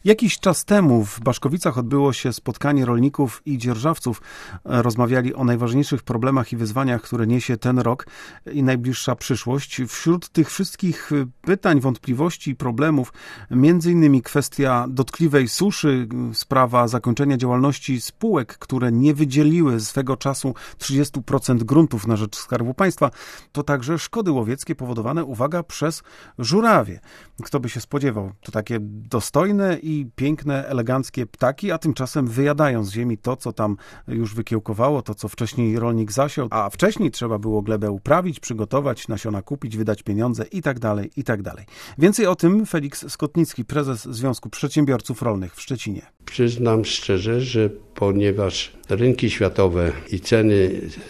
Jakiś czas temu w Baszkowicach odbyło się spotkanie rolników i dzierżawców. Rozmawiali o najważniejszych problemach i wyzwaniach, które niesie ten rok i najbliższa przyszłość. Wśród tych wszystkich pytań, wątpliwości i problemów między innymi kwestia dotkliwej suszy, sprawa zakończenia działalności spółek, które nie wydzieliły swego czasu 30% gruntów na rzecz Skarbu Państwa. To także szkody łowieckie powodowane, uwaga, przez żurawie. Kto by się spodziewał? To takie dostojne i piękne, eleganckie ptaki, a tymczasem wyjadają z ziemi to, co tam już wykiełkowało, to, co wcześniej rolnik zasiał, a wcześniej trzeba było glebę uprawić, przygotować, nasiona kupić, wydać pieniądze i tak dalej, i tak dalej. Więcej o tym Feliks Skotnicki, prezes Związku Przedsiębiorców Rolnych w Szczecinie. Przyznam szczerze, że ponieważ rynki światowe i ceny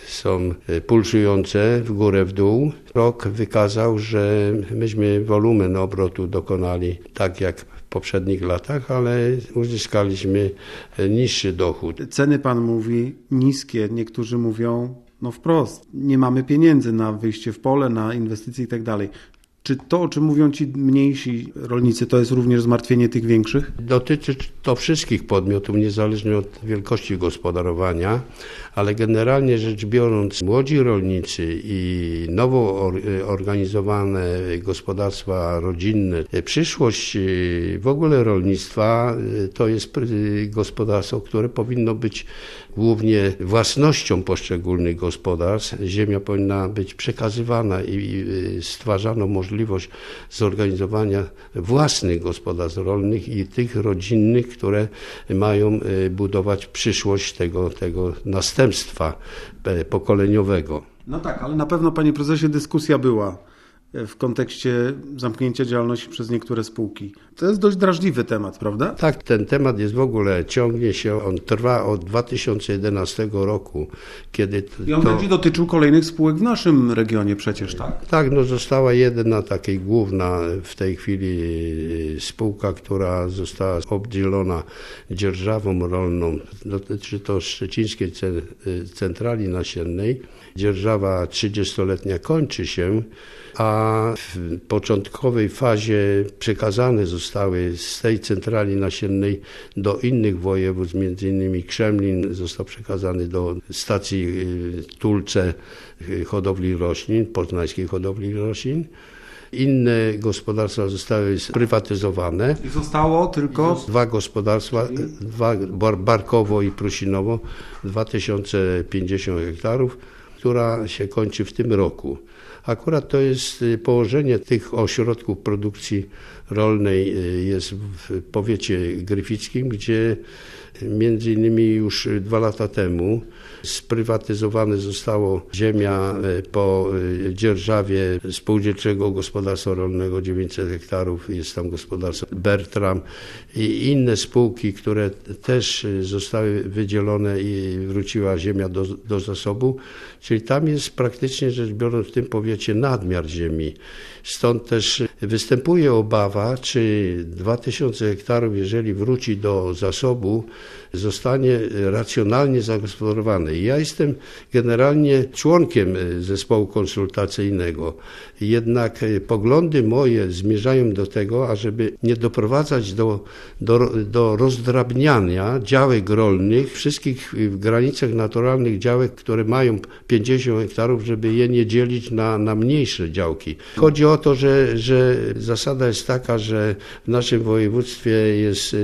są pulsujące w górę, w dół, rok wykazał, że myśmy wolumen obrotu dokonali tak jak w poprzednich latach, ale uzyskaliśmy niższy dochód. Ceny pan mówi niskie, niektórzy mówią wprost, nie mamy pieniędzy na wyjście w pole, na inwestycje i tak dalej. Czy to, o czym mówią ci mniejsi rolnicy, to jest również zmartwienie tych większych? Dotyczy to wszystkich podmiotów, niezależnie od wielkości gospodarowania, ale generalnie rzecz biorąc, młodzi rolnicy i nowo organizowane gospodarstwa rodzinne, przyszłość w ogóle rolnictwa to jest gospodarstwo, które powinno być głównie własnością poszczególnych gospodarstw. Ziemia powinna być przekazywana i stwarzano możliwość zorganizowania własnych gospodarstw rolnych i tych rodzinnych, które mają budować przyszłość tego następstwa pokoleniowego. No tak, ale na pewno, panie prezesie, dyskusja była w kontekście zamknięcia działalności przez niektóre spółki. To jest dość drażliwy temat, prawda? Tak, ten temat jest w ogóle, ciągnie się, on trwa od 2011 roku, kiedy I on będzie dotyczył kolejnych spółek w naszym regionie przecież, tak? Tak, została jedna takiej główna w tej chwili spółka, która została obdzielona dzierżawą rolną. Dotyczy to Szczecińskiej Centrali Nasiennej. Dzierżawa 30-letnia kończy się, a w początkowej fazie przekazane zostały z tej centrali nasiennej do innych województw, między innymi Krzemlin został przekazany do stacji Tulce hodowli roślin, poznańskiej hodowli roślin. Inne gospodarstwa zostały sprywatyzowane. I zostało tylko 2 gospodarstwa, Barkowo i Prusinowo, 2050 hektarów, która się kończy w tym roku. Akurat to jest położenie tych ośrodków produkcji rolnej jest w powiecie gryfickim, gdzie między innymi już 2 lata temu sprywatyzowane zostało ziemia po dzierżawie Spółdzielczego Gospodarstwa Rolnego 900 hektarów, jest tam gospodarstwo Bertram i inne spółki, które też zostały wydzielone i wróciła ziemia do zasobu, czyli tam jest praktycznie rzecz biorąc w tym powiecie nadmiar ziemi. Stąd też występuje obawa, czy 2000 hektarów, jeżeli wróci do zasobu, zostanie racjonalnie zagospodarowany. Ja jestem generalnie członkiem zespołu konsultacyjnego, jednak poglądy moje zmierzają do tego, ażeby nie doprowadzać do rozdrabniania działek rolnych, wszystkich w granicach naturalnych działek, które mają 50 hektarów, żeby je nie dzielić na mniejsze działki. Chodzi o to, że zasada jest taka, że w naszym województwie jest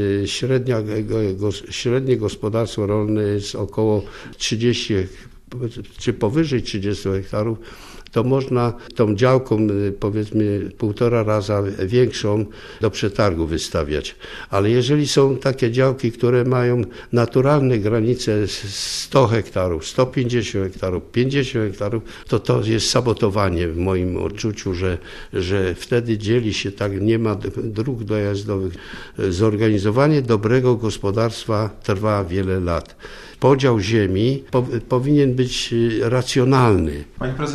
średnie gospodarstwo rolne jest około 30 czy powyżej 30 hektarów, to można tą działką powiedzmy 1,5 raza większą do przetargu wystawiać. Ale jeżeli są takie działki, które mają naturalne granice 100 hektarów, 150 hektarów, 50 hektarów, to jest sabotowanie w moim odczuciu, że wtedy dzieli się tak, nie ma dróg dojazdowych. Zorganizowanie dobrego gospodarstwa trwa wiele lat. Podział ziemi powinien być racjonalny. Panie prezesie, a co się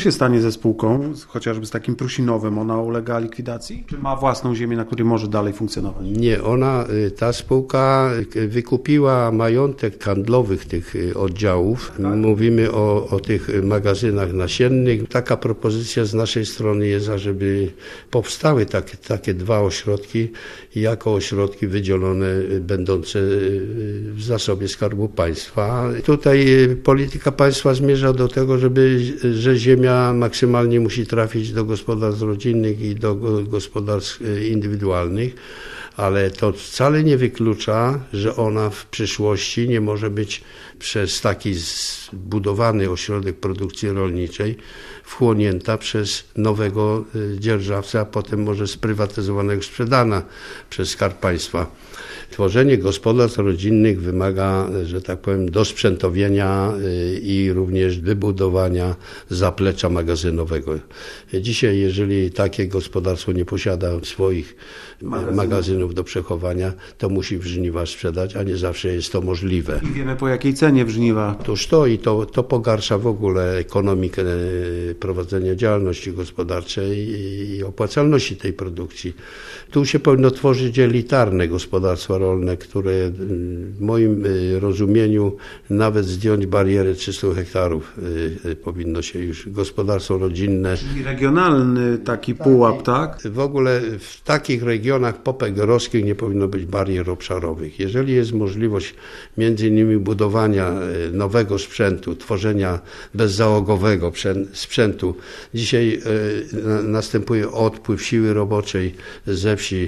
się stanie ze spółką, chociażby z takim Prusinowem? Ona ulega likwidacji? Czy ma własną ziemię, na której może dalej funkcjonować? Nie, ta spółka wykupiła majątek handlowych tych oddziałów. Tak? Mówimy o tych magazynach nasiennych. Taka propozycja z naszej strony jest, ażeby powstały takie dwa ośrodki jako ośrodki wydzielone, będące w zasobie Skarbu Państwa. Tutaj polityka państwa zmierza do tego, że ziemia maksymalnie musi trafić do gospodarstw rodzinnych i do gospodarstw indywidualnych, ale to wcale nie wyklucza, że ona w przyszłości nie może być przez taki zbudowany ośrodek produkcji rolniczej wchłonięta przez nowego dzierżawcę, a potem może sprywatyzowanego, sprzedana przez Skarb Państwa. Tworzenie gospodarstw rodzinnych wymaga, że tak powiem, dosprzętowienia i również wybudowania zaplecza magazynowego. Dzisiaj, jeżeli takie gospodarstwo nie posiada swoich magazynów do przechowania, to musi w żniwa sprzedać, a nie zawsze jest to możliwe. I wiemy, po jakiej cenie w żniwa. Otóż to pogarsza w ogóle ekonomikę prowadzenia działalności gospodarczej i opłacalności tej produkcji. Tu się powinno tworzyć elitarne gospodarstwa rolne, które w moim rozumieniu nawet zdjąć barierę 300 hektarów powinno się już gospodarstwo rodzinne. Czyli regionalny taki pułap, tak? W ogóle w takich regionach popegeerowskich nie powinno być barier obszarowych. Jeżeli jest możliwość między innymi budowania nowego sprzętu, tworzenia bezzałogowego sprzętu, dzisiaj następuje odpływ siły roboczej ze wsi,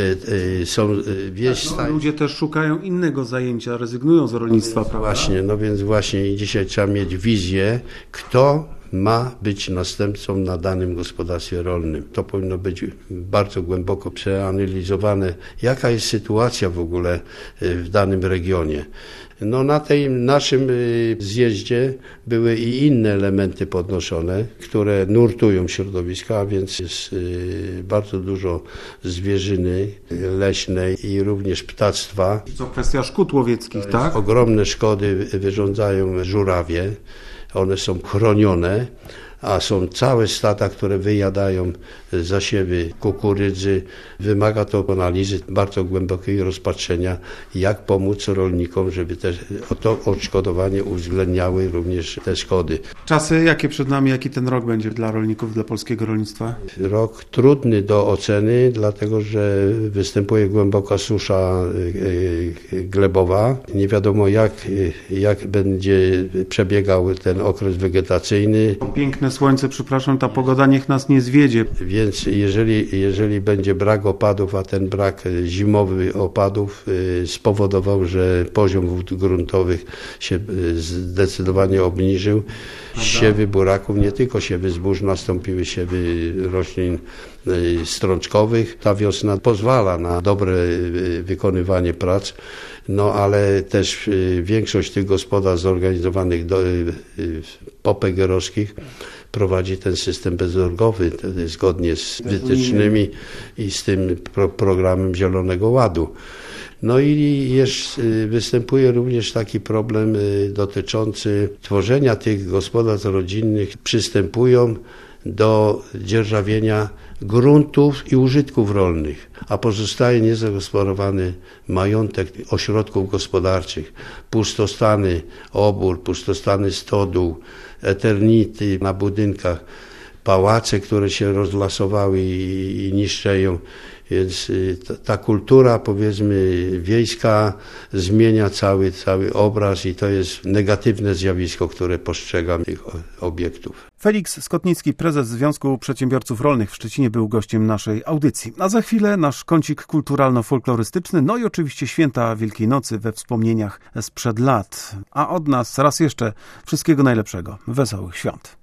są wieś. Ludzie też szukają innego zajęcia, rezygnują z rolnictwa, prawda? Właśnie i dzisiaj trzeba mieć wizję, kto ma być następcą na danym gospodarstwie rolnym. To powinno być bardzo głęboko przeanalizowane, jaka jest sytuacja w ogóle w danym regionie. Na tym naszym zjeździe były i inne elementy podnoszone, które nurtują środowiska, a więc jest bardzo dużo zwierzyny leśnej i również ptactwa. To kwestia szkód łowieckich, tak? Ogromne szkody wyrządzają żurawie. One są chronione, a są całe stada, które wyjadają zasiewy kukurydzy. Wymaga to analizy bardzo głębokiego rozpatrzenia, jak pomóc rolnikom, żeby to odszkodowanie uwzględniały również te szkody. Czasy jakie przed nami, jaki ten rok będzie dla rolników, dla polskiego rolnictwa? Rok trudny do oceny, dlatego że występuje głęboka susza glebowa. Nie wiadomo jak będzie przebiegał ten okres wegetacyjny. Piękne słońce, przepraszam, ta pogoda niech nas nie zwiedzie. Więc jeżeli będzie brak opadów, a ten brak zimowy opadów spowodował, że poziom wód gruntowych się zdecydowanie obniżył, siewy buraków, nie tylko siewy zbóż, nastąpiły siewy roślin strączkowych. Ta wiosna pozwala na dobre wykonywanie prac, ale też większość tych gospodarstw zorganizowanych popegeerowskich prowadzi ten system bezorgowy zgodnie z wytycznymi i z tym programem Zielonego Ładu. I występuje również taki problem dotyczący tworzenia tych gospodarstw rodzinnych. Przystępują do dzierżawienia gruntów i użytków rolnych, a pozostaje niezagospodarowany majątek ośrodków gospodarczych, pustostany obór, pustostany stodół, eternity na budynkach, pałace, które się rozlasowały i niszczeją. Więc ta kultura, powiedzmy, wiejska zmienia cały obraz i to jest negatywne zjawisko, które postrzegam tych obiektów. Feliks Skotnicki, prezes Związku Przedsiębiorców Rolnych w Szczecinie, był gościem naszej audycji. A za chwilę nasz kącik kulturalno-folklorystyczny, i oczywiście święta Wielkiej Nocy we wspomnieniach sprzed lat. A od nas raz jeszcze wszystkiego najlepszego. Wesołych świąt.